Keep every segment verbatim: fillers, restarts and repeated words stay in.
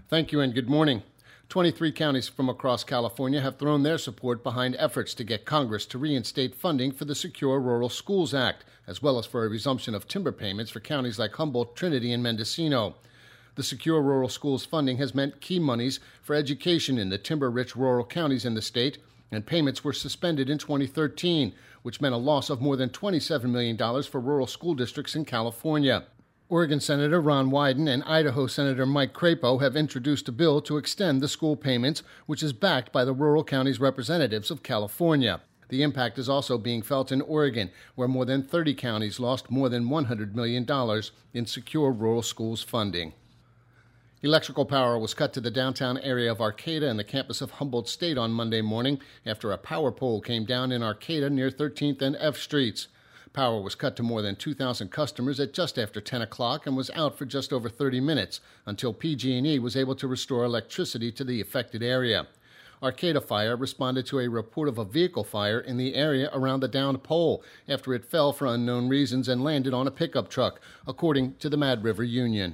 Thank you and good morning. twenty-three counties from across California have thrown their support behind efforts to get Congress to reinstate funding for the Secure Rural Schools Act, as well as for a resumption of timber payments for counties like Humboldt, Trinity, and Mendocino. The Secure Rural Schools funding has meant key monies for education in the timber-rich rural counties in the state, and payments were suspended in twenty thirteen, which meant a loss of more than twenty-seven million dollars for rural school districts in California. Oregon Senator Ron Wyden and Idaho Senator Mike Crapo have introduced a bill to extend the school payments, which is backed by the rural counties representatives of California. The impact is also being felt in Oregon, where more than thirty counties lost more than one hundred million dollars in Secure Rural Schools funding. Electrical power was cut to the downtown area of Arcata and the campus of Humboldt State on Monday morning after a power pole came down in Arcata near thirteenth and F Streets. Power was cut to more than two thousand customers at just after ten o'clock and was out for just over thirty minutes until P G and E was able to restore electricity to the affected area. Arcata Fire responded to a report of a vehicle fire in the area around the downed pole after it fell for unknown reasons and landed on a pickup truck, according to the Mad River Union.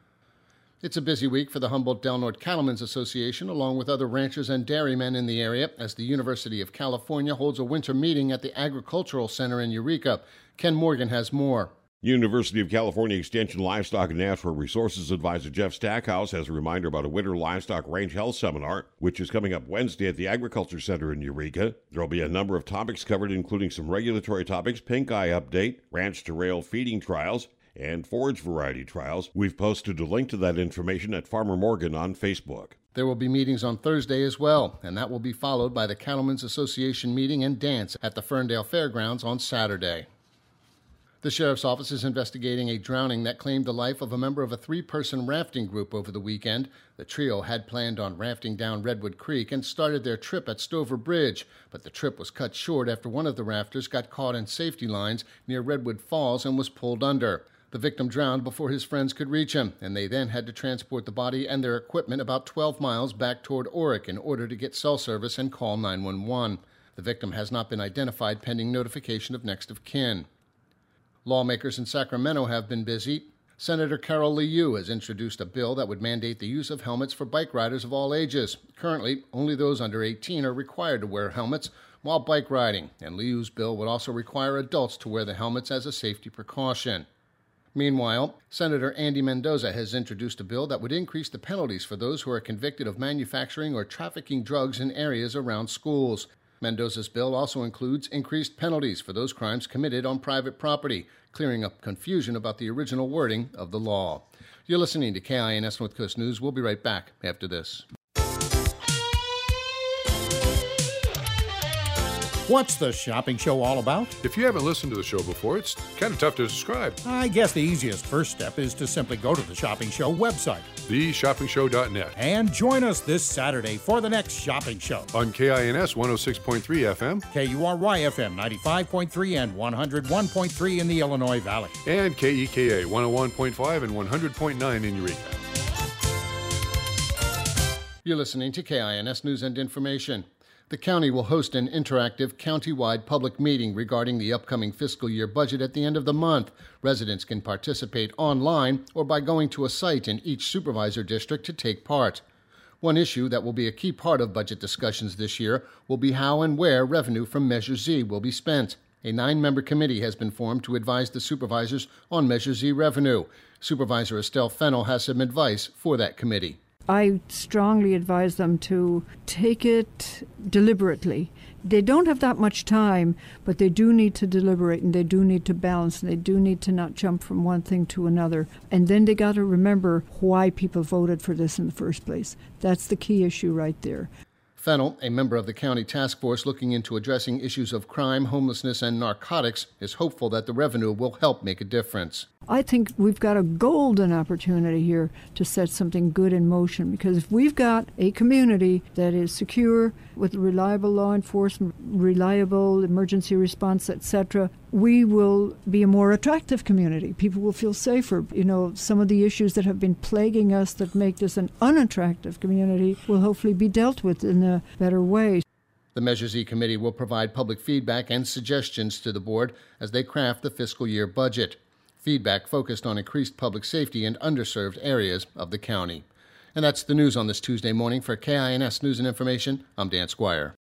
It's a busy week for the Humboldt Del Norte Cattlemen's Association, along with other ranchers and dairymen in the area, as the University of California holds a winter meeting at the Agricultural Center in Eureka. Ken Morgan has more. University of California Extension Livestock and Natural Resources Advisor Jeff Stackhouse has a reminder about a winter livestock range health seminar, which is coming up Wednesday at the Agriculture Center in Eureka. There will be a number of topics covered, including some regulatory topics, pink eye update, ranch-to-rail feeding trials, and forage variety trials. We've posted a link to that information at Farmer Morgan on Facebook. There will be meetings on Thursday as well, and that will be followed by the Cattlemen's Association meeting and dance at the Ferndale Fairgrounds on Saturday. The Sheriff's Office is investigating a drowning that claimed the life of a member of a three-person rafting group over the weekend. The trio had planned on rafting down Redwood Creek and started their trip at Stover Bridge, but the trip was cut short after one of the rafters got caught in safety lines near Redwood Falls and was pulled under. The victim drowned before his friends could reach him, and they then had to transport the body and their equipment about twelve miles back toward Oric in order to get cell service and call nine one one. The victim has not been identified pending notification of next of kin. Lawmakers in Sacramento have been busy. Senator Carol Liu has introduced a bill that would mandate the use of helmets for bike riders of all ages. Currently, only those under eighteen are required to wear helmets while bike riding, and Liu's bill would also require adults to wear the helmets as a safety precaution. Meanwhile, Senator Andy Mendoza has introduced a bill that would increase the penalties for those who are convicted of manufacturing or trafficking drugs in areas around schools. Mendoza's bill also includes increased penalties for those crimes committed on private property, clearing up confusion about the original wording of the law. You're listening to K I N S North Coast News. We'll be right back after this. What's the shopping show all about? If you haven't listened to the show before, it's kind of tough to describe. I guess the easiest first step is to simply go to the Shopping Show website, the shopping show dot net, and join us this Saturday for the next Shopping Show. On K I N S one oh six point three F M, K U R Y F M ninety-five point three and one oh one point three in the Illinois Valley, and K E K A one oh one point five and one hundred point nine in Eureka. You're listening to K I N S News and Information. The county will host an interactive county-wide public meeting regarding the upcoming fiscal year budget at the end of the month. Residents can participate online or by going to a site in each supervisor district to take part. One issue that will be a key part of budget discussions this year will be how and where revenue from Measure Z will be spent. A nine-member committee has been formed to advise the supervisors on Measure Z revenue. Supervisor Estelle Fennell has some advice for that committee. I strongly advise them to take it deliberately. They don't have that much time, but they do need to deliberate, and they do need to balance, and they do need to not jump from one thing to another. And then they got to remember why people voted for this in the first place. That's the key issue right there. Fennell, a member of the county task force looking into addressing issues of crime, homelessness, and narcotics, is hopeful that the revenue will help make a difference. I think we've got a golden opportunity here to set something good in motion, because if we've got a community that is secure with reliable law enforcement, reliable emergency response, et cetera, we will be a more attractive community. People will feel safer. You know, some of the issues that have been plaguing us that make this an unattractive community will hopefully be dealt with in a better way. The Measure Z committee will provide public feedback and suggestions to the board as they craft the fiscal year budget. Feedback focused on increased public safety in underserved areas of the county. And that's the news on this Tuesday morning. For K I N S News and Information, I'm Dan Squire.